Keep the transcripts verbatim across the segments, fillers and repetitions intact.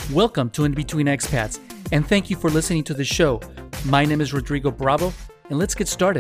Welcome to In Between Expats, and thank you for listening to the show. My name is Rodrigo Bravo, and let's get started.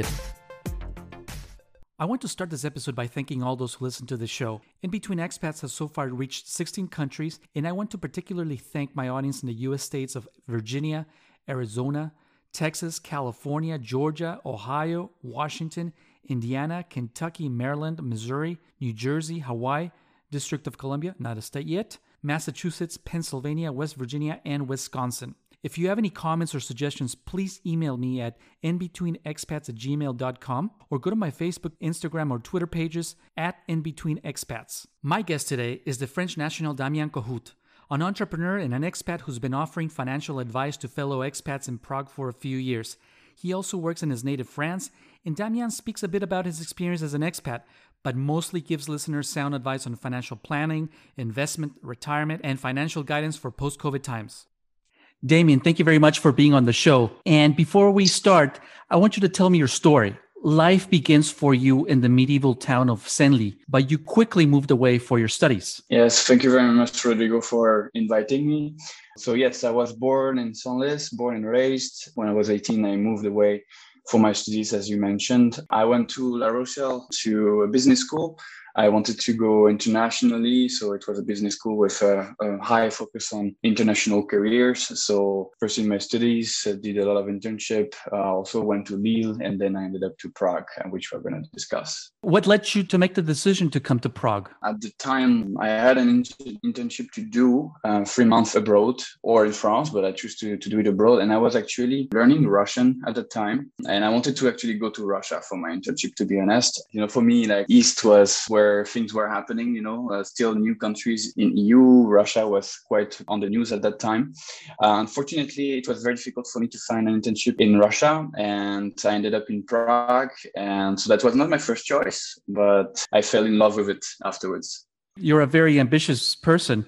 I want to start this episode by thanking all those who listen to the show. In Between Expats has so far reached sixteen countries, and I want to particularly thank my audience in the U S states of Virginia, Arizona, Texas, California, Georgia, Ohio, Washington, Indiana, Kentucky, Maryland, Missouri, New Jersey, Hawaii, District of Columbia, not a state yet, Massachusetts, Pennsylvania, West Virginia, and Wisconsin. If you have any comments or suggestions, please email me at inbetweenexpats at gmail dot com or go to my Facebook, Instagram, or Twitter pages at inbetweenexpats. My guest today is the French national Damien Kohout, an entrepreneur and an expat who's been offering financial advice to fellow expats in Prague for a few years. He also works in his native France, and Damien speaks a bit about his experience as an expat, but mostly gives listeners sound advice on financial planning, investment, retirement, and financial guidance for post-COVID times. Damien, thank you very much for being on the show. And before we start, I want you to tell me your story. Life begins for you in the medieval town of Senlis, but you quickly moved away for your studies. Yes, thank you very much, Rodrigo, for inviting me. So yes, I was born in Senlis, born and raised. When I was eighteen, I moved away for my studies, as you mentioned. I went to La Rochelle to a business school. I wanted to go internationally, so it was a business school with a, a high focus on international careers. So first in my studies, I did a lot of internship, uh, also went to Lille, and then I ended up to Prague, which we're going to discuss. What led you to make the decision to come to Prague? At the time, I had an in- internship to do uh, three months abroad or in France, but I chose to, to do it abroad. And I was actually learning Russian at the time. And I wanted to actually go to Russia for my internship, to be honest. You know, for me, like East was where things were happening, you know, uh, still new countries in E U. Russia was quite on the news at that time. Uh, unfortunately, it was very difficult for me to find an internship in Russia, and I ended up in Prague. And so that was not my first choice, but I fell in love with it afterwards. You're a very ambitious person.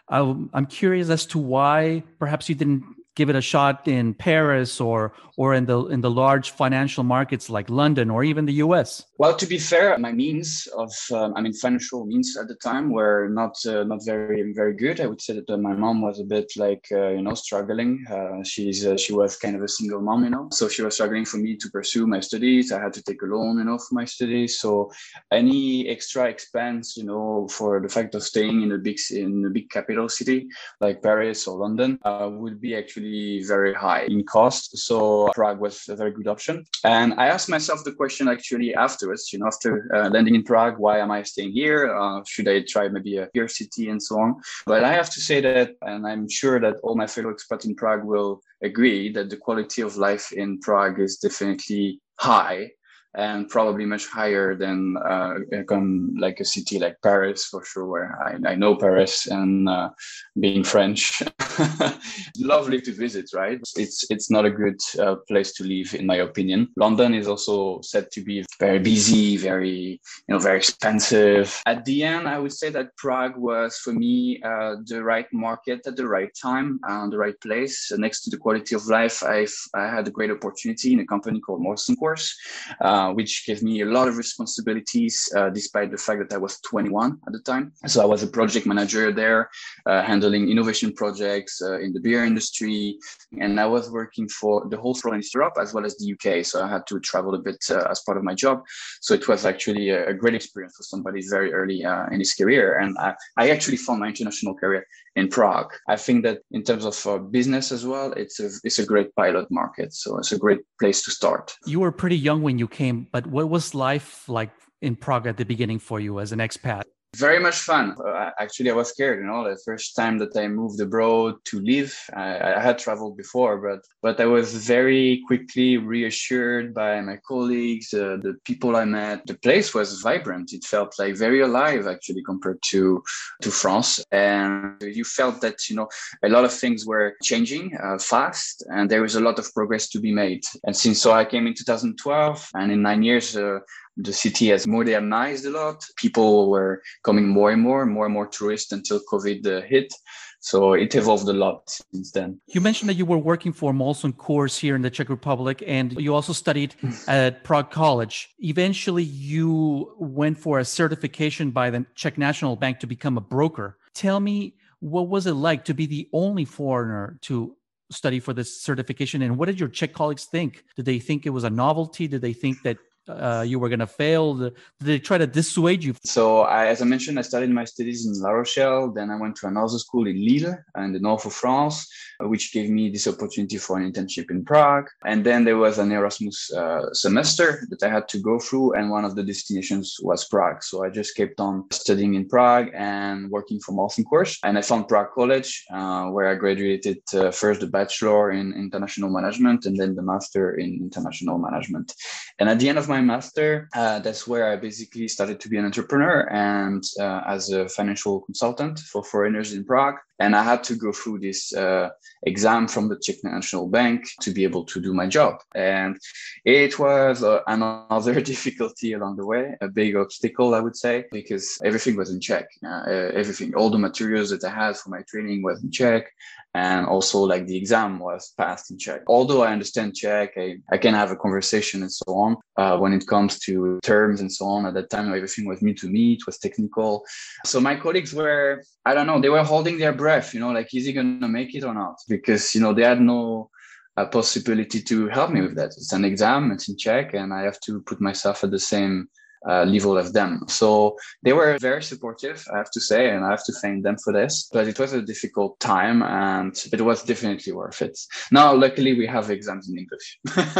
I'm curious as to why perhaps you didn't give it a shot in Paris or or in the in the large financial markets like London or even the U S. Well, to be fair, my means of, um, I mean, financial means at the time were not uh, not very, very good. I would say that uh, my mom was a bit like, uh, you know, struggling. Uh, she's uh, she was kind of a single mom, you know, so she was struggling for me to pursue my studies. I had to take a loan, you know, for my studies. So any extra expense, you know, for the fact of staying in a big in a big capital city like Paris or London uh, would be actually very high in cost. So Prague was a very good option. And I asked myself the question actually afterwards, you know, after uh, landing in Prague, why am I staying here? Uh, should I try maybe a bigger city and so on? But I have to say that, and I'm sure that all my fellow expats in Prague will agree, that the quality of life in Prague is definitely high, and probably much higher than uh, like a city like Paris, for sure, where I, I know Paris, and uh, being French, lovely to visit, right? It's it's not a good uh, place to live, in my opinion. London is also said to be very busy, very, you know, very expensive. At the end, I would say that Prague was, for me, uh, the right market at the right time, uh, the right place. Next to the quality of life, I've, I had a great opportunity in a company called Molson Coors, uh, which gave me a lot of responsibilities, uh, despite the fact that I was twenty-one at the time. So I was a project manager there, uh, handling innovation projects uh, in the beer industry. And I was working for the whole front in Europe as well as the U K. So I had to travel a bit uh, as part of my job. So it was actually a, a great experience for somebody very early uh, in his career. And I, I actually found my international career in Prague. I think that in terms of uh, business as well, it's a, it's a great pilot market. So it's a great place to start. You were pretty young when you came, but what was life like in Prague at the beginning for you as an expat? Very much fun. Uh, actually, I was scared, you know, the first time that I moved abroad to live. I, I had traveled before, but but I was very quickly reassured by my colleagues, uh, the people I met. The place was vibrant. It felt like very alive, actually, compared to, to France. And you felt that, you know, a lot of things were changing uh, fast, and there was a lot of progress to be made. And since so I came in two thousand twelve, and in nine years, uh, the city has modernized a lot. People were coming more and more, more and more tourists until COVID uh, hit. So it evolved a lot since then. You mentioned that you were working for Molson Coors here in the Czech Republic, and you also studied at Prague College. Eventually, you went for a certification by the Czech National Bank to become a broker. Tell me, What was it like to be the only foreigner to study for this certification? And what did your Czech colleagues think? Did they think it was a novelty? Did they think that uh, you were going to fail? Did they try to dissuade you? So, I, as I mentioned, I started my studies in La Rochelle. Then I went to another school in Lille, in the north of France, which gave me this opportunity for an internship in Prague. And then there was an Erasmus uh, semester that I had to go through. And one of the destinations was Prague. So I just kept on studying in Prague and working for Martin course. And I found Prague College, uh, where I graduated uh, first the bachelor in international management and then the master in international management. And at the end of my master, uh, that's where I basically started to be an entrepreneur and uh, as a financial consultant for foreigners in Prague. And I had to go through this uh, exam from the Czech National Bank to be able to do my job. And it was uh, another difficulty along the way, a big obstacle, I would say, because everything was in Czech. Uh, everything, all the materials that I had for my training was in Czech. And also like the exam was passed in Czech. Although I understand Czech, I, I can have a conversation and so on. Uh, when it comes to terms and so on, at that time, everything was new to me. It was technical. So my colleagues were, I don't know, they were holding their breath, you know, like, is he going to make it or not? Because, you know, they had no uh, possibility to help me with that. It's an exam, it's in Czech, and I have to put myself at the same Uh, level of them. So they were very supportive, I have to say, and I have to thank them for this. But it was a difficult time and it was definitely worth it. Now, luckily, we have exams in English.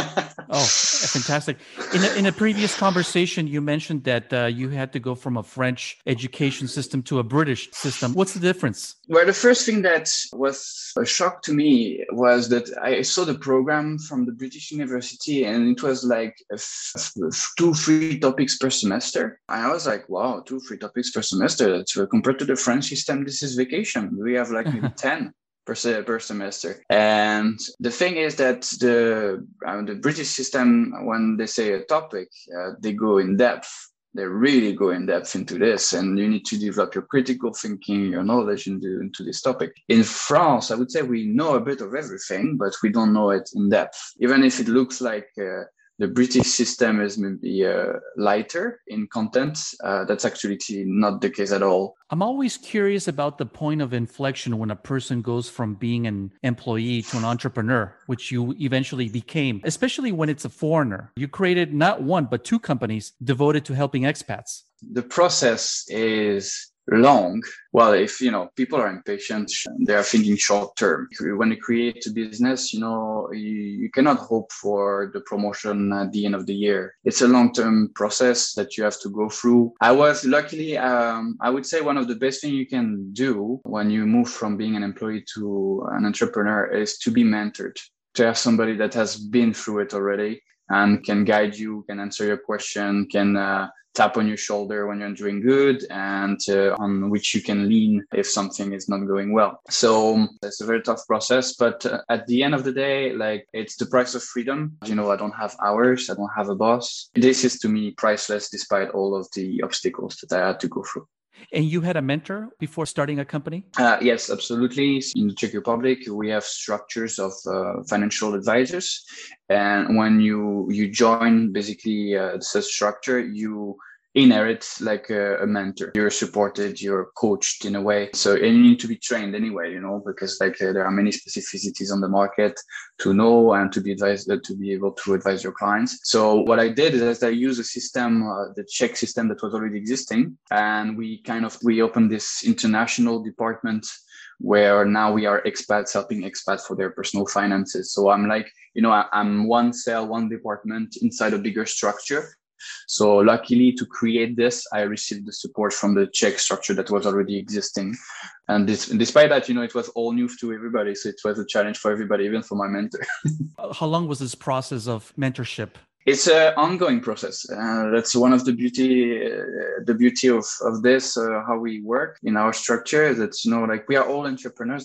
Oh, fantastic. In a, in a previous conversation, you mentioned that uh, you had to go from a French education system to a British system. What's the difference? Well, the first thing that was a shock to me was that I saw the program from the British University and it was like a f- f- two, three topics per semester. And I was like, wow, two, three topics per semester. That's uh, compared to the French system, this is vacation. We have like maybe ten per, se- per semester. And the thing is that the, uh, the British system, when they say a topic, uh, they go in depth. They really go in depth into this, and you need to develop your critical thinking, your knowledge into, into this topic. In France, I would say we know a bit of everything, but we don't know it in depth. Even if it looks like uh, the British system is maybe uh, lighter in content, uh, that's actually not the case at all. I'm always curious about the point of inflection when a person goes from being an employee to an entrepreneur, which you eventually became, especially when it's a foreigner. You created not one, but two companies devoted to helping expats. The process is long. Well, if, you know, people are impatient, they are thinking short term. When you create a business, you know, you, you cannot hope for the promotion at the end of the year. It's a long-term process that you have to go through. I was luckily, um, I would say one of the best things you can do when you move from being an employee to an entrepreneur is to be mentored, to have somebody that has been through it already and can guide you, can answer your question, can uh, tap on your shoulder when you're doing good, and uh, on which you can lean if something is not going well. So it's a very tough process, but uh, at the end of the day, like, it's the price of freedom. You know, I don't have hours, I don't have a boss. This is to me priceless despite all of the obstacles that I had to go through. And you had a mentor before starting a company? Uh, yes, absolutely. In the Czech Republic, we have structures of uh, financial advisors. And when you, you join basically uh, such structure, you inherit like a, a mentor. You're supported, you're coached in a way. So, and you need to be trained anyway, you know, because like uh, there are many specificities on the market to know and to be advised, uh, to be able to advise your clients. So what I did is I used a system, uh, the Czech system that was already existing. And we kind of, we opened this international department where now we are expats helping expats for their personal finances. So I'm like, you know, I, I'm one cell, one department inside a bigger structure. So luckily to create this, I received the support from the Czech structure that was already existing. And this, despite that, you know, it was all new to everybody. So it was a challenge for everybody, even for my mentor. How long was this process of mentorship? It's an ongoing process. Uh, that's one of the beauty, uh, the beauty of, of this, uh, how we work in our structure. That's, you know, like we are all entrepreneurs there.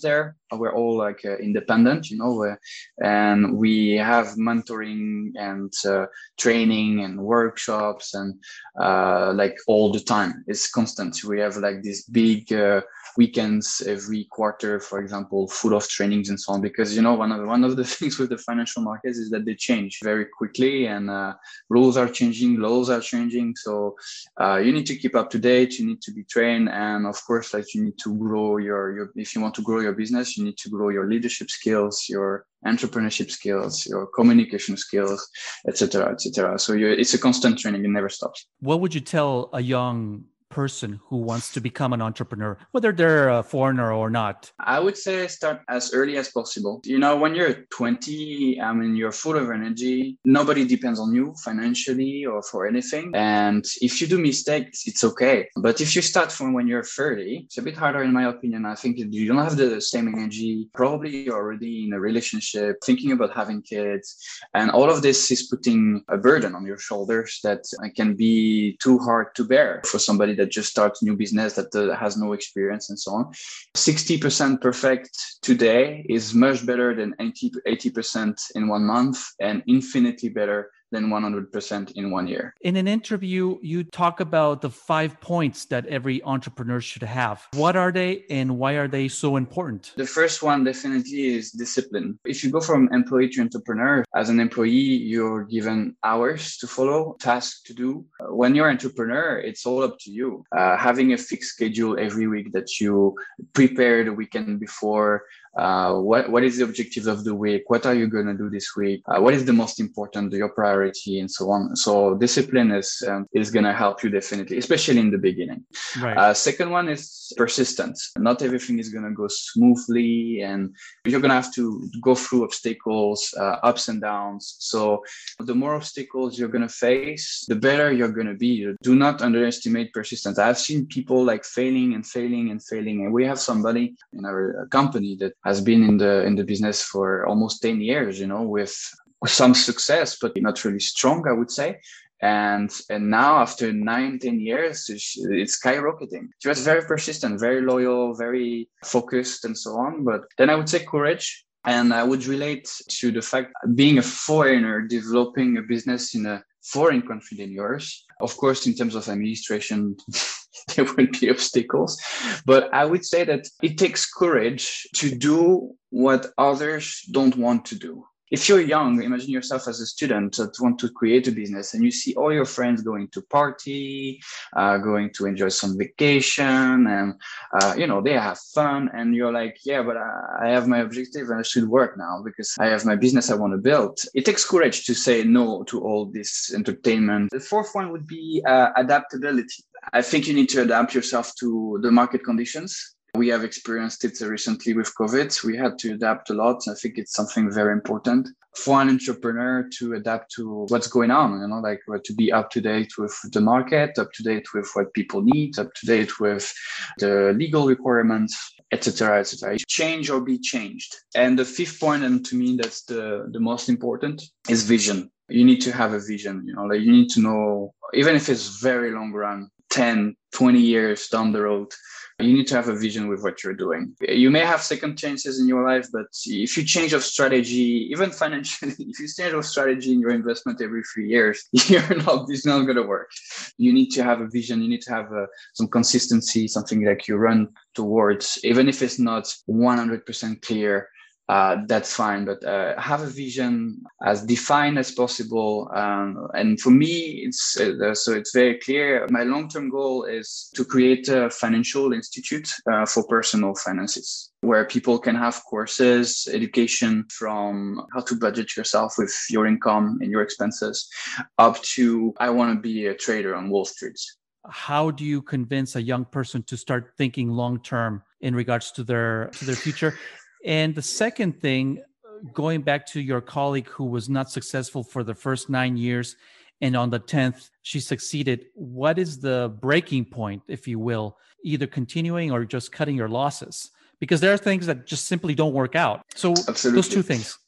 we're all like uh, independent, you know, uh, and we have mentoring and uh, training and workshops and uh, like all the time. It's constant. We have like these big uh, weekends every quarter, for example, full of trainings and so on. Because you know, one of the, one of the things with the financial markets is that they change very quickly, and uh, rules are changing, laws are changing. So uh, you need to keep up to date. You need to be trained, and of course, like you need to grow your your. If you want to grow your business, you need to grow your leadership skills, your entrepreneurship skills, your communication skills, et cetera, et cetera. So you, it's a constant training; it never stops. What would you tell a young person who wants to become an entrepreneur, whether they're a foreigner or not? I would say start as early as possible. You know, when you're twenty, I mean, you're full of energy. Nobody depends on you financially or for anything. And if you do mistakes, it's okay. But if you start from when you're thirty, it's a bit harder in my opinion. I think you don't have the same energy. Probably you're already in a relationship, thinking about having kids. And all of this is putting a burden on your shoulders that can be too hard to bear for somebody that just starts a new business that uh, has no experience and so on. sixty percent perfect today is much better than eighty percent in one month and infinitely better than one hundred percent in one year. In an interview, you talk about the five points that every entrepreneur should have. What are they and why are they so important? The first one definitely is discipline. If you go from employee to entrepreneur, as an employee, you're given hours to follow, tasks to do. When you're an entrepreneur, it's all up to you. Uh, having a fixed schedule every week that you prepare the weekend before. Uh, what what is the objective of the week? What are you going to do this week? Uh, what is the most important, your priority, and so on. So discipline is um, is going to help you definitely, especially in the beginning. Right. Uh, second one is persistence. Not everything is going to go smoothly, and you're going to have to go through obstacles, uh, ups and downs. So the more obstacles you're going to face, the better you're going to be. Do not underestimate persistence. I've seen people like failing and failing and failing, and we have somebody in our company that has been in the in the business for almost ten years, you know, with some success, but not really strong, I would say. And and now after nine, ten years, it's skyrocketing. She was very persistent, very loyal, very focused and so on. But then I would say courage. And I would relate to the fact being a foreigner, developing a business in a foreign country than yours. Of course, in terms of administration, there will be obstacles. But I would say that it takes courage to do what others don't want to do. If you're young, imagine yourself as a student that want to create a business and you see all your friends going to party, uh, going to enjoy some vacation and, uh, you know, they have fun. And you're like, yeah, but I, I have my objective and I should work now because I have my business I want to build. It takes courage to say no to all this entertainment. The fourth one would be uh, adaptability. I think you need to adapt yourself to the market conditions. We have experienced it recently with COVID. We had to adapt a lot. I think it's something very important for an entrepreneur to adapt to what's going on, you know, like to be up to date with the market, up to date with what people need, up to date with the legal requirements, et cetera, et cetera. Change or be changed. And the fifth point, and to me, that's the, the most important, is vision. You need to have a vision, you know, like you need to know, even if it's very long run, ten, twenty years down the road, you need to have a vision with what you're doing. You may have second chances in your life, but if you change of strategy, even financially, if you change of strategy in your investment every three years, you're not, it's not going to work. You need to have a vision. You need to have a, some consistency, something like you run towards, even if it's not one hundred percent clear. Uh, that's fine, but uh, have a vision as defined as possible. Um, and for me, it's uh, so it's very clear. My long-term goal is to create a financial institute uh, for personal finances, where people can have courses, education from how to budget yourself with your income and your expenses, up to I want to be a trader on Wall Street. How do you convince a young person to start thinking long-term in regards to their to their future? And the second thing, going back to your colleague who was not successful for the first nine years, and on the tenth, she succeeded. What is the breaking point, if you will, either continuing or just cutting your losses? Because there are things that just simply don't work out. So Absolutely. Those two things.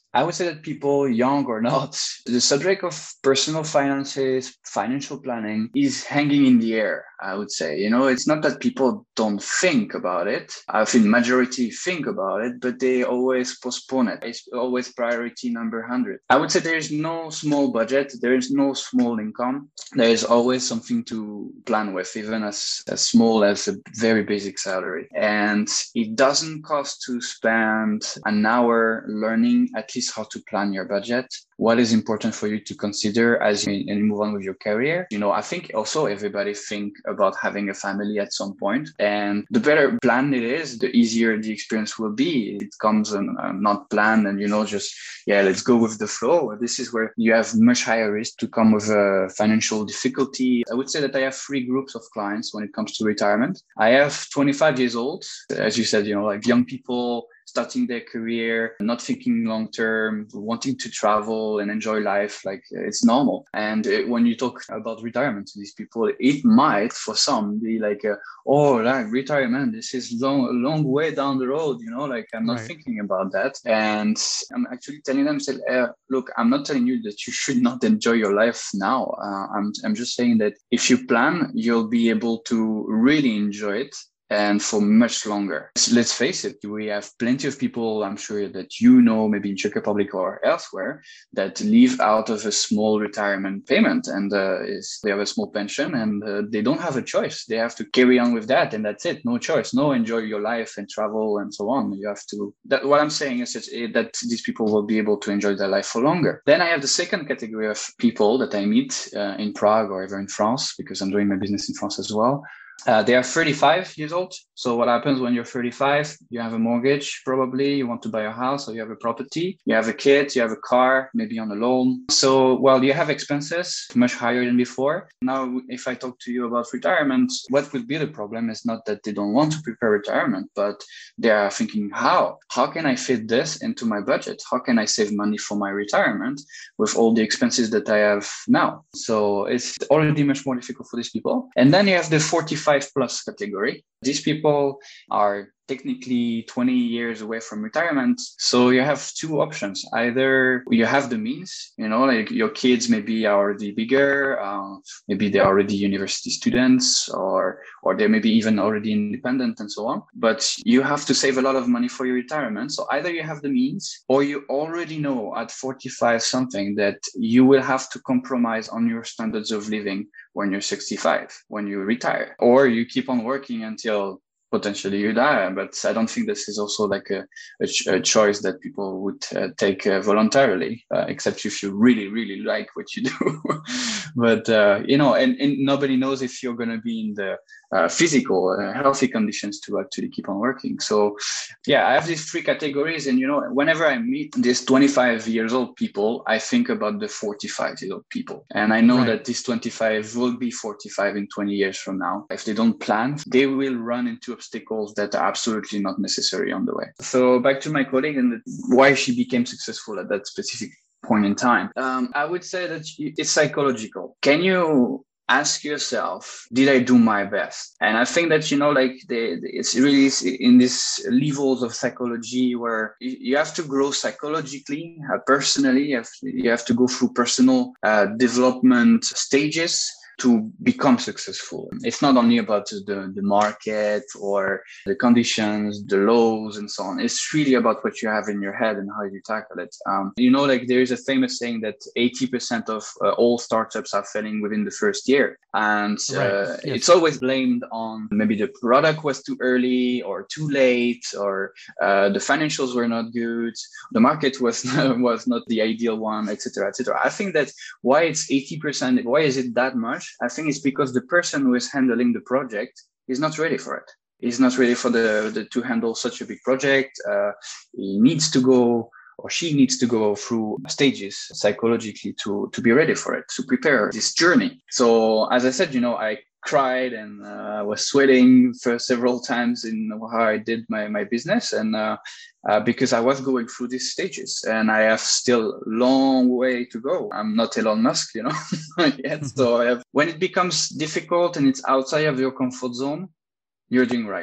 I would say that people, young or not, the subject of personal finances, financial planning is hanging in the air, I would say. You know, it's not that people don't think about it. I think majority think about it, but they always postpone it. It's always priority number one hundred. I would say there is no small budget. There is no small income. There is always something to plan with, even as, as small as a very basic salary. And it doesn't cost to spend an hour learning at least how to plan your budget, what is important for you to consider as you, you move on with your career. You know, I think also everybody think about having a family at some point, and the better plan it is, the easier the experience will be. It comes and uh, not planned and, you know, just, yeah, let's go with the flow. This is where you have much higher risk to come with a financial difficulty. I would say that I have three groups of clients when it comes to retirement. I have twenty-five years old, as you said, you know, like young people starting their career, not thinking long term, wanting to travel and enjoy life, like it's normal. And it, when you talk about retirement to these people, it might, for some, be like, uh, oh, like retirement, this is long, a long way down the road, you know, like I'm not right. thinking about that. And I'm actually telling them, say, uh, look, I'm not telling you that you should not enjoy your life now. Uh, I'm, I'm just saying that if you plan, you'll be able to really enjoy it, and for much longer. So let's face it, we have plenty of people, I'm sure that you know, maybe in Czech Republic or elsewhere, that live out of a small retirement payment, and uh, is, they have a small pension, and uh, they don't have a choice. They have to carry on with that, and that's it. No choice. No enjoy your life and travel and so on. You have to. That, what I'm saying is that, that these people will be able to enjoy their life for longer. Then I have the second category of people that I meet uh, in Prague or even in France, because I'm doing my business in France as well. Uh, they are thirty-five years old. So what happens when you're thirty-five? You have a mortgage, probably. You want to buy a house, or you have a property. You have a kid, you have a car, maybe on a loan. So, well, you have expenses much higher than before. Now, if I talk to you about retirement, what would be the problem is not that they don't want to prepare retirement, but they are thinking, how? How can I fit this into my budget? How can I save money for my retirement with all the expenses that I have now? So it's already much more difficult for these people. And then you have the forty-five plus category. These people are technically twenty years away from retirement. So you have two options. Either you have the means, you know, like your kids maybe are already bigger, uh, maybe they're already university students, or or they may be even already independent and so on. But you have to save a lot of money for your retirement. So either you have the means, or you already know at forty-five something that you will have to compromise on your standards of living when you're sixty-five, when you retire, or you keep on working until potentially you die. But I don't think this is also like a, a, ch- a choice that people would uh, take uh, voluntarily, uh, except if you really, really like what you do. But, uh, you know, and, and nobody knows if you're going to be in the uh, physical, uh, healthy conditions to actually keep on working. So, yeah, I have these three categories. And, you know, whenever I meet these twenty-five years old people, I think about the forty-five year old people. And I know right. that this twenty-five will be forty-five in twenty years from now. If they don't plan, they will run into obstacles that are absolutely not necessary on the way. So back to my colleague and why she became successful at that specific point in time. Um, I would say that it's psychological. Can you ask yourself, did I do my best? And I think that, you know, like the, it's really in these levels of psychology where you have to grow psychologically, uh, personally, you have, you have to go through personal uh, development stages to become successful. It's not only about the, the market or the conditions, the laws and so on. It's really about what you have in your head and how you tackle it. Um, you know, like there is a famous saying that eighty percent of uh, all startups are failing within the first year. And uh, right. yes. It's always blamed on maybe the product was too early or too late, or uh, the financials were not good, the market was, was not the ideal one, et cetera, et cetera. I think that why it's eighty percent, why is it that much? I think it's because the person who is handling the project is not ready for it. He's not ready for the, the to handle such a big project. Uh, he needs to go, or she needs to go through stages psychologically to, to be ready for it, to prepare this journey. So as I said, you know, I cried and uh, was sweating for several times in how I did my, my business. And uh, uh, because I was going through these stages and I have still a long way to go. I'm not Elon Musk, you know, yet. So I have, when it becomes difficult and it's outside of your comfort zone, you're doing right.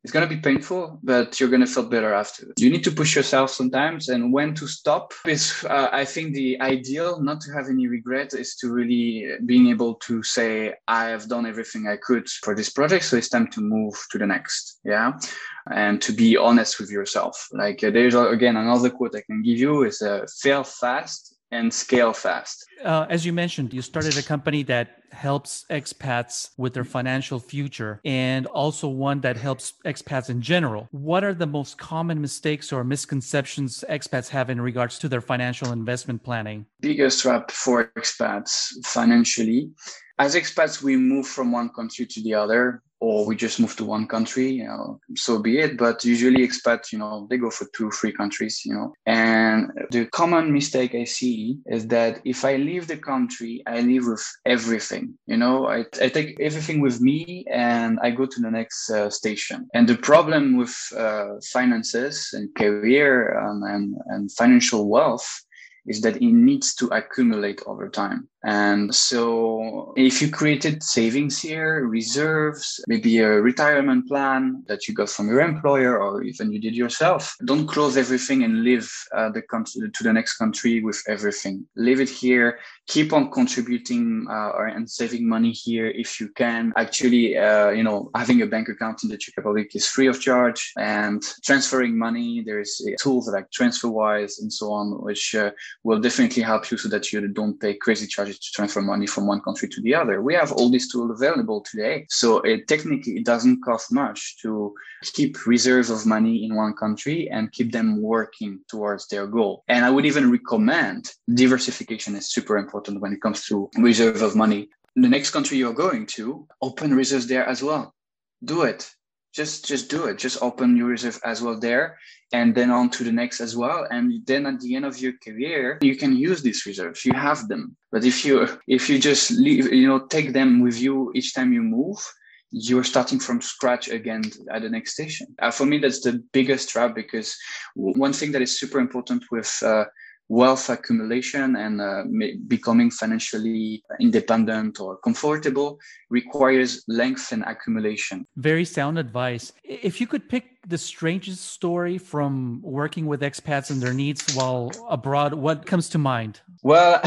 It's going to be painful, but you're going to feel better after. You need to push yourself sometimes, and when to stop is, uh, I think the ideal, not to have any regret, is to really being able to say, I have done everything I could for this project, so it's time to move to the next. Yeah. And to be honest with yourself. Like uh, there's, uh, again, another quote I can give you is uh, fail fast and scale fast. Uh, as you mentioned, you started a company that helps expats with their financial future and also one that helps expats in general. What are the most common mistakes or misconceptions expats have in regards to their financial investment planning? Biggest trap for expats financially. As expats, we move from one country to the other, or we just move to one country, you know, so be it. But usually expats, you know, they go for two, three countries, you know. And the common mistake I see is that if I leave the country, I leave with everything, you know, I, I take everything with me and I go to the next uh, station. And the problem with uh, finances and career um, and, and financial wealth is that it needs to accumulate over time. And so if you created savings here, reserves, maybe a retirement plan that you got from your employer or even you did yourself, don't close everything and leave uh, the country to the next country with everything. Leave it here. Keep on contributing uh, or, and saving money here if you can. Actually, uh, you know, having a bank account in the Czech Republic is free of charge, and transferring money, there's tools like TransferWise and so on, which uh, will definitely help you so that you don't pay crazy charges to transfer money from one country to the other. We have all these tools available today. So it, technically, it doesn't cost much to keep reserves of money in one country and keep them working towards their goal. And I would even recommend diversification is super important when it comes to reserve of money. The next country you're going to, open reserves there as well. Do it. Just, just do it. Just open your reserve as well there, and then on to the next as well. And then at the end of your career, you can use these reserves. You have them. But if you if you just leave, you know, take them with you each time you move, you're starting from scratch again at the next station. Uh, for me, that's the biggest trap, because one thing that is super important with uh, wealth accumulation and uh, becoming financially independent or comfortable requires length and accumulation. Very sound advice. If you could pick the strangest story from working with expats and their needs while abroad, what comes to mind? Well,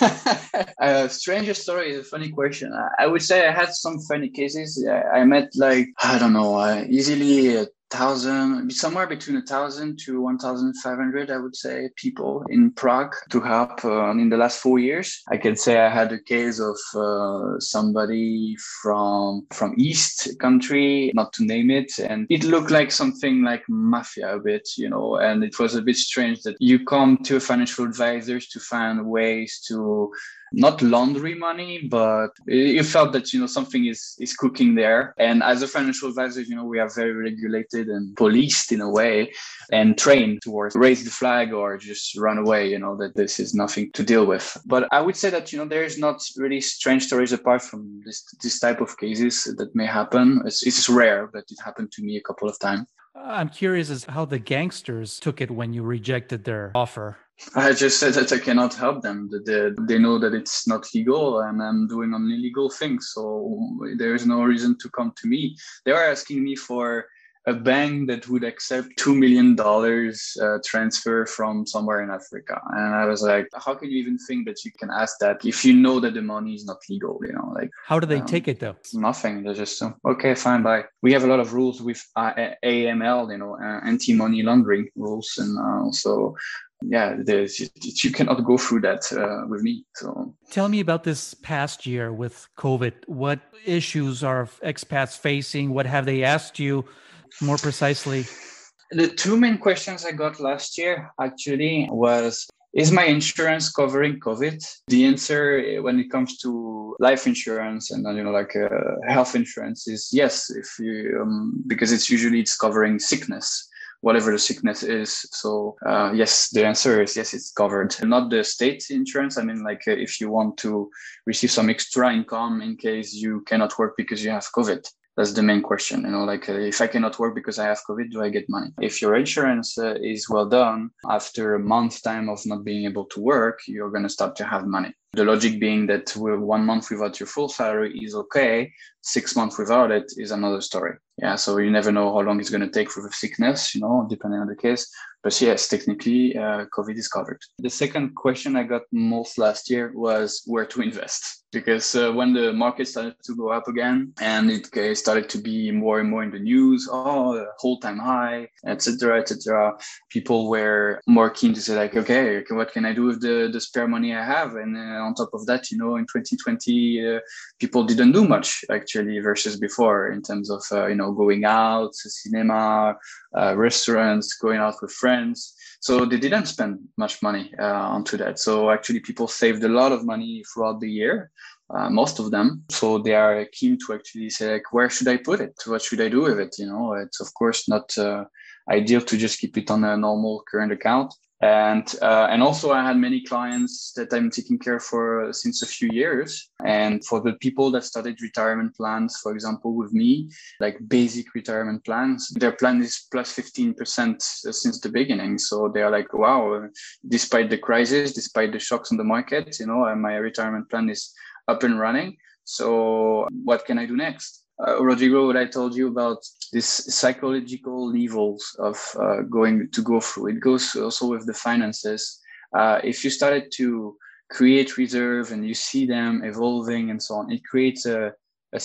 a strangest story is a funny question. I would say I had some funny cases. I met like, I don't know, uh, easily a thousand, somewhere between a thousand to one thousand five hundred, I would say, people in Prague to help uh, in the last four years. I can say I had a case of uh, somebody from from East country, not to name it, and it looked like something like mafia a bit, you know, and it was a bit strange that you come to financial advisors to find ways to not laundry money, but you felt that, you know, something is, is cooking there. And as a financial advisor, you know, we are very regulated and policed in a way and trained towards raise the flag or just run away, you know, that this is nothing to deal with. But I would say that, you know, there is not really strange stories apart from this, this type of cases that may happen. It's, it's rare, but it happened to me a couple of times. I'm curious as how the gangsters took it when you rejected their offer. I just said that I cannot help them, that they, they know that it's not legal and I'm doing an illegal thing. So there is no reason to come to me. They are asking me for a bank that would accept two million dollars uh, transfer from somewhere in Africa. And I was like, how can you even think that you can ask that if you know that the money is not legal, you know, like. How do they um, take it though? Nothing. They're just, uh, okay, fine, bye. We have a lot of rules with uh, A M L, you know, uh, anti-money laundering rules. And uh, so, yeah, there's, you cannot go through that uh, with me. So tell me about this past year with COVID. What issues are expats facing? What have they asked you more precisely? The two main questions I got last year actually was, is my insurance covering COVID? The answer when it comes to life insurance and, you know, like uh, health insurance is yes, if you, um, because it's usually it's covering sickness, whatever the sickness is. So uh, yes, the answer is yes, it's covered. Not the state insurance. I mean, like uh, if you want to receive some extra income in case you cannot work because you have COVID. That's the main question. You know, like uh, if I cannot work because I have COVID, do I get money? If your insurance uh, is well done, after a month time of not being able to work, you're going to start to have money. The logic being that one month without your full salary is okay, Six months without it is another story. Yeah, so you never know how long it's going to take for the sickness, you know, depending on the case. But yes, technically, uh, COVID is covered. The second question I got most last year was where to invest. Because uh, when the market started to go up again and it uh, started to be more and more in the news, oh, whole time high, et cetera, et cetera, people were more keen to say like, okay, what can I do with the, the spare money I have? And uh, on top of that, you know, in twenty twenty, uh, people didn't do much actually versus before in terms of, uh, you know, going out, cinema, uh, restaurants, going out with friends. So they didn't spend much money uh, onto that. So actually people saved a lot of money throughout the year, uh, most of them. So they are keen to actually say, like, where should I put it? What should I do with it? You know, it's of course not uh, ideal to just keep it on a normal current account. And uh, and also I had many clients that I'm taking care for since a few years. And for the people that started retirement plans, for example, with me, like basic retirement plans, their plan is plus fifteen percent since the beginning. So they are like, wow, despite the crisis, despite the shocks on the market, you know, my retirement plan is up and running. So what can I do next? Uh, Rodrigo, what I told you about this psychological levels of uh, going to go through, it goes also with the finances. Uh, if you started to create reserve and you see them evolving and so on, it creates a, a,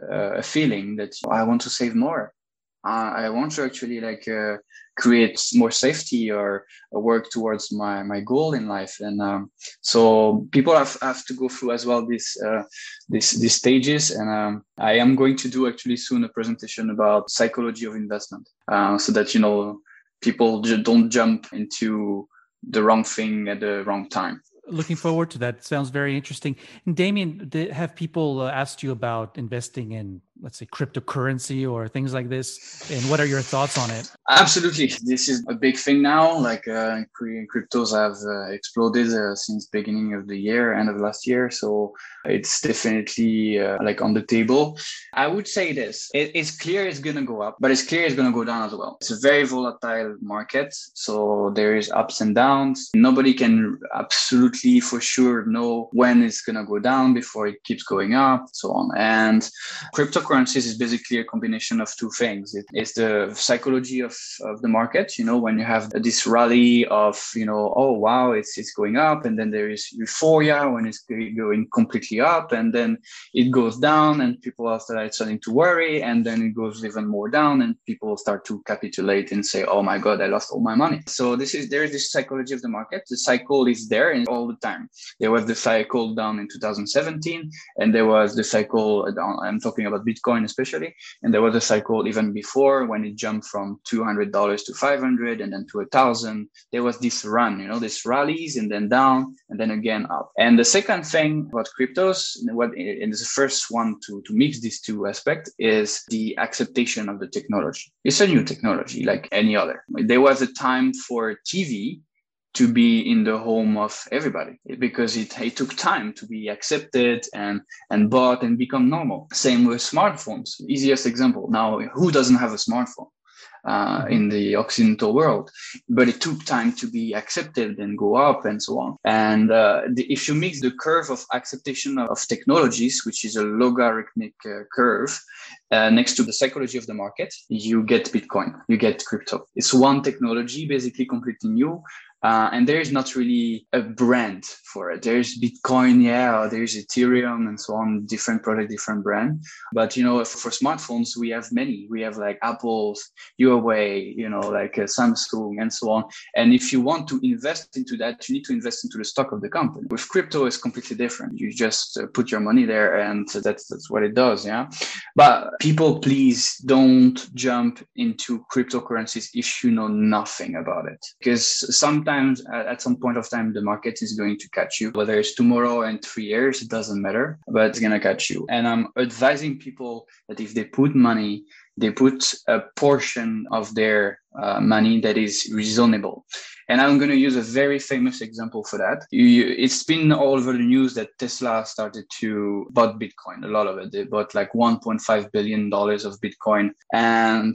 a feeling that oh, I want to save more. Uh, I want to actually like uh, create more safety or uh, work towards my, my goal in life. And um, so people have, have to go through as well these uh, these these stages. And um, I am going to do actually soon a presentation about psychology of investment, uh, so that, you know, people j- don't jump into the wrong thing at the wrong time. Looking forward to that. Sounds very interesting. And Damien, did, have people uh, asked you about investing in, let's say, cryptocurrency or things like this? And what are your thoughts on it? Absolutely. This is a big thing now. Like uh, cryptos have uh, exploded uh, since beginning of the year, end of last year. So it's definitely uh, like on the table. I would say this, it, it's clear it's going to go up, but it's clear it's going to go down as well. It's a very volatile market. So there is ups and downs. Nobody can absolutely for sure know when it's going to go down before it keeps going up, so on. And cryptocurrencies is basically a combination of two things. It is the psychology of, of the market, you know, when you have this rally of, you know, oh, wow, it's it's going up. And then there is euphoria when it's going completely up. And then it goes down and people are starting to worry. And then it goes even more down and people start to capitulate and say, oh, my God, I lost all my money. So this is there is this psychology of the market. The cycle is there and all the time. There was the cycle down in two thousand seventeen and there was the cycle, I'm talking about Bitcoin especially, and there was a cycle even before when it jumped from two hundred dollars to five hundred and then to a thousand. There was this run, you know, this rallies and then down and then again up. And the second thing about cryptos, what and the first one to, to mix these two aspects is the acceptation of the technology. It's a new technology like any other. There was a time for T V to be in the home of everybody because it, it took time to be accepted and, and bought and become normal. Same with smartphones. Easiest example. Now, who doesn't have a smartphone uh, in the Occidental world? But it took time to be accepted and go up and so on. And uh, the, if you mix the curve of acceptation of, of technologies, which is a logarithmic uh, curve, Uh, next to the psychology of the market, you get Bitcoin, you get crypto. It's one technology, basically completely new. Uh, and there is not really a brand for it. There's Bitcoin, yeah, there's Ethereum and so on, different product, different brand. But, you know, for smartphones, we have many. We have like Apple's, Huawei, you know, like uh, Samsung and so on. And if you want to invest into that, you need to invest into the stock of the company. With crypto, it's completely different. You just uh, put your money there and that's, that's what it does, yeah. But people, please don't jump into cryptocurrencies if you know nothing about it. Because sometimes Sometimes at some point of time, the market is going to catch you, whether it's tomorrow and three years, it doesn't matter, but it's going to catch you. And I'm advising people that if they put money, they put a portion of their uh, money that is reasonable. And I'm going to use a very famous example for that. You, it's been all over the news that Tesla started to buy Bitcoin, a lot of it. They bought like one point five billion dollars of Bitcoin. And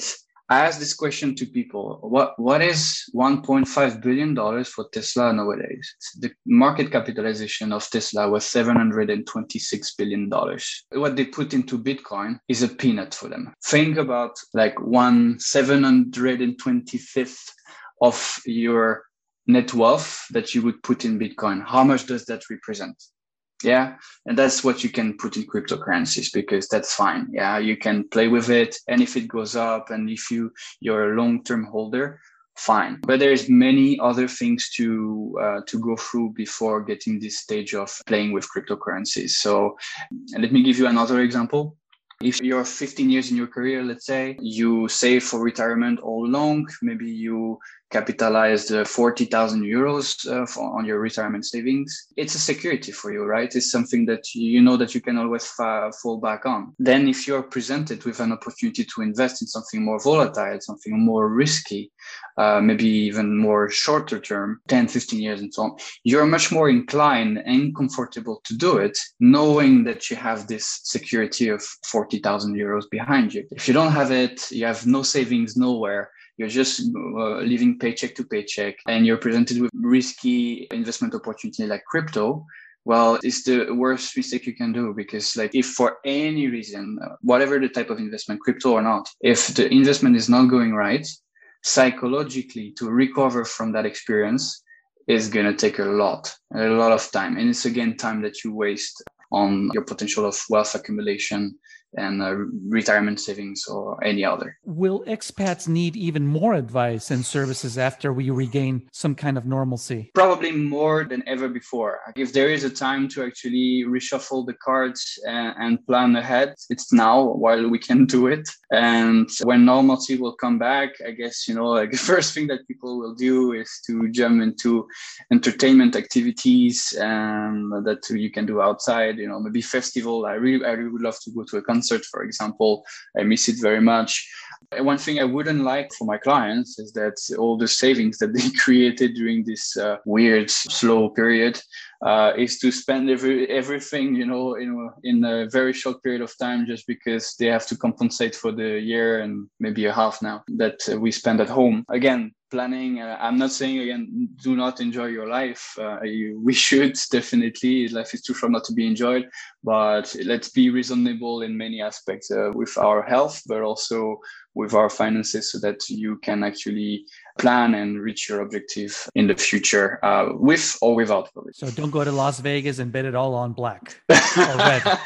I ask this question to people. What what is one point five billion dollars for Tesla nowadays? The market capitalization of Tesla was seven hundred twenty-six billion dollars. What they put into Bitcoin is a peanut for them. Think about like one seven hundred twenty-fifth of your net wealth that you would put in Bitcoin. How much does that represent? Yeah. And that's what you can put in cryptocurrencies, because that's fine. Yeah. You can play with it. And if it goes up and if you, you're a long-term holder, fine. But there's many other things to, uh, to go through before getting this stage of playing with cryptocurrencies. So let me give you another example. If you're fifteen years in your career, let's say, you save for retirement all along, maybe you capitalized uh, forty thousand euros uh, for, on your retirement savings. It's a security for you, right? It's something that you know that you can always fa- fall back on. Then if you're presented with an opportunity to invest in something more volatile, something more risky, uh, maybe even more shorter term, ten, fifteen years and so on, you're much more inclined and comfortable to do it, knowing that you have this security of forty thousand euros behind you. If you don't have it, you have no savings nowhere, you're just uh, living paycheck to paycheck, and you're presented with risky investment opportunity like crypto, well, it's the worst mistake you can do, because like if for any reason, whatever the type of investment, crypto or not, if the investment is not going right, psychologically to recover from that experience is going to take a lot, a lot of time. And it's again, time that you waste on your potential of wealth accumulation and uh, retirement savings or any other. Will expats need even more advice and services after we regain some kind of normalcy? Probably more than ever before. If there is a time to actually reshuffle the cards and, and plan ahead, it's now while we can do it. And when normalcy will come back, I guess, you know, like the first thing that people will do is to jump into entertainment activities and that you can do outside, you know, maybe festival. I really, I really would love to go to a concert. For example, I miss it very much. One thing I wouldn't like for my clients is that all the savings that they created during this uh, weird, slow period uh, is to spend every everything, you know, in, in a very short period of time, just because they have to compensate for the year and maybe a half now that uh, we spend at home. Again, planning. Uh, I'm not saying, again, do not enjoy your life. Uh, you, we should definitely. Life is too short not to be enjoyed, but let's be reasonable in many aspects uh, with our health, but also with our finances, so that you can actually plan and reach your objective in the future uh, with or without COVID. So don't go to Las Vegas and bet it all on black or red.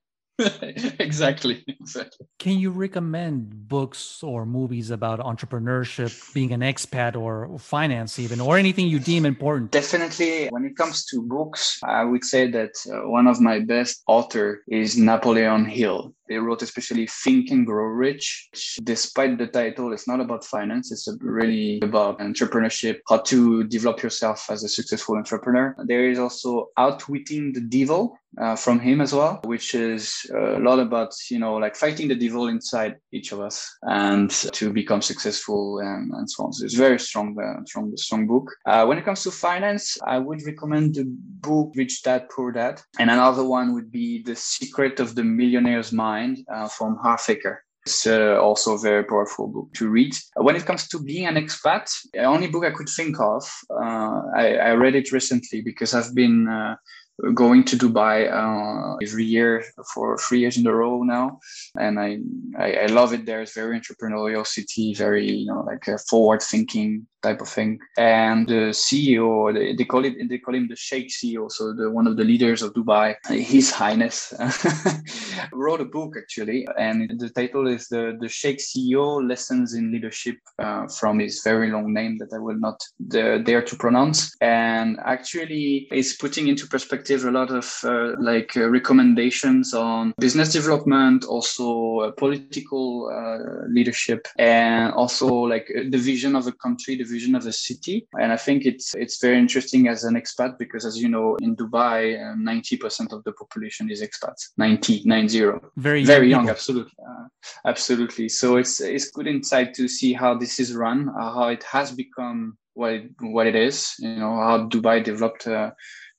Exactly. Exactly. Can you recommend books or movies about entrepreneurship, being an expat, or finance even, or anything you deem important? Definitely. When it comes to books, I would say that uh, one of my best authors is Napoleon Hill. They wrote especially Think and Grow Rich. Despite the title, it's not about finance. It's really about entrepreneurship, how to develop yourself as a successful entrepreneur. There is also Outwitting the Devil uh, from him as well, which is a lot about, you know, like fighting the devil inside each of us and to become successful and, and so on. So it's very strong, uh, strong, strong book. Uh, when it comes to finance, I would recommend the book Rich Dad, Poor Dad. And another one would be The Secret of the Millionaire's Mind uh, from Harfaker. It's uh, also a very powerful book to read. When it comes to being an expat, the only book I could think of, uh, I, I read it recently because I've been uh, going to Dubai uh, every year for three years in a row now. And I, I, I love it there. It's very entrepreneurial city, very, you know, like a forward thinking type of thing. And the C E O, they, they call it, they call him the Sheikh C E O. So the, one of the leaders of Dubai, His Highness, wrote a book actually. And the title is the, the Sheikh C E O Lessons in Leadership uh, from his very long name that I will not dare, dare to pronounce. And actually it's putting into perspective a lot of uh, like uh, recommendations on business development, also uh, political uh, leadership, and also like uh, the vision of a country, the vision of a city. And I think it's it's very interesting as an expat because, as you know, in Dubai, uh, ninety percent of the population is expats. ninety, nine zero. Very, very young, young, absolutely, uh, absolutely. So it's it's good insight to see how this is run, uh, how it has become what it, what it is. You know, how Dubai developed. Uh,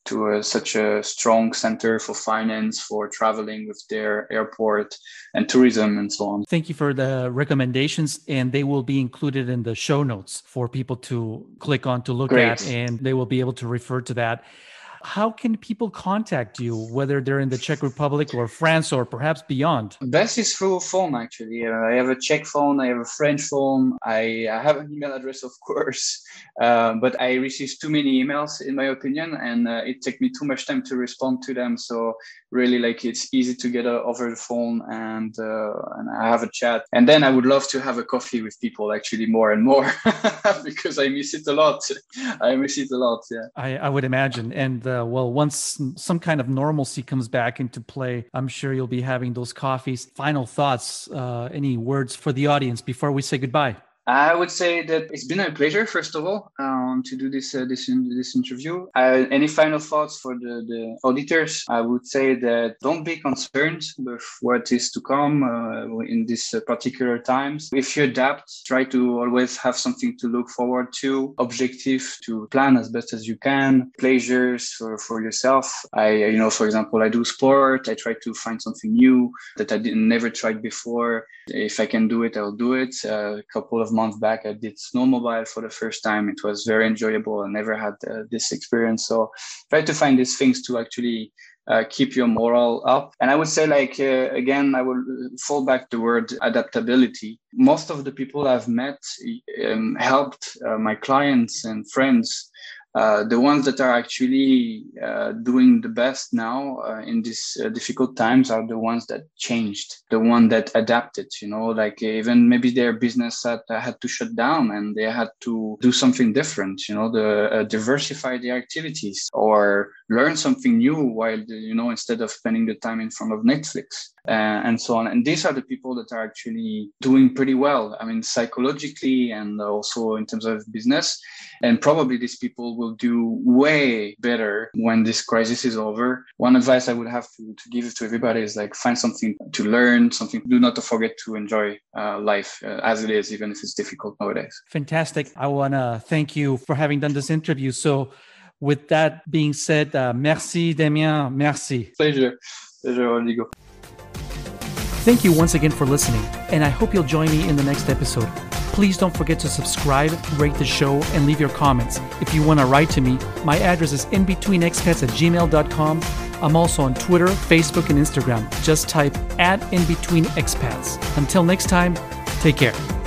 to a, such a strong center for finance, for traveling with their airport and tourism and so on. Thank you for the recommendations, and they will be included in the show notes for people to click on to look Great. at, and they will be able to refer to that. How can people contact you, whether they're in the Czech Republic or France or perhaps beyond? Best is through phone, actually. Uh, I have a Czech phone, I have a French phone, I, I have an email address, of course, uh, but I receive too many emails, in my opinion, and uh, it takes me too much time to respond to them. So really, like, it's easy to get uh, over the phone and uh, and I have a chat. And then I would love to have a coffee with people, actually, more and more, because I miss it a lot. I miss it a lot, yeah. I, I would imagine. And uh, well, once some kind of normalcy comes back into play, I'm sure you'll be having those coffees. Final thoughts, uh, any words for the audience before we say goodbye? I would say that it's been a pleasure, first of all, um, to do this uh, this in, this interview. Uh, any final thoughts for the, the auditors? I would say that don't be concerned with what is to come uh, in these uh, particular times. If you adapt, try to always have something to look forward to, objective to plan as best as you can, pleasures for, for yourself. I, you know, for example, I do sport. I try to find something new that I didn't never tried before. If I can do it, I'll do it. Uh, a couple of months back, I did snowmobile for the first time. It was very enjoyable. I never had uh, this experience. So try to find these things to actually uh, keep your morale up. And I would say, like, uh, again, I will fall back to the word adaptability. Most of the people I've met um, helped uh, my clients and friends. Uh, the ones that are actually uh, doing the best now uh, in these uh, difficult times are the ones that changed, the one that adapted, you know, like even maybe their business had, uh, had to shut down and they had to do something different, you know, the, uh, diversify their activities or learn something new while, you know, instead of spending the time in front of Netflix. Uh, and so on. And these are the people that are actually doing pretty well. I mean, psychologically and also in terms of business. And probably these people will do way better when this crisis is over. One advice I would have to, to give to everybody is like find something to learn, something. Do not forget to enjoy uh, life uh, as it is, even if it's difficult nowadays. Fantastic. I want to thank you for having done this interview. So with that being said, uh, merci, Damien. Merci. Pleasure. Pleasure, Rodrigo. Thank you once again for listening, and I hope you'll join me in the next episode. Please don't forget to subscribe, rate the show, and leave your comments. If you want to write to me, my address is inbetweenexpats at gmail dot com. I'm also on Twitter, Facebook, and Instagram. Just type at inbetweenexpats. Until next time, take care.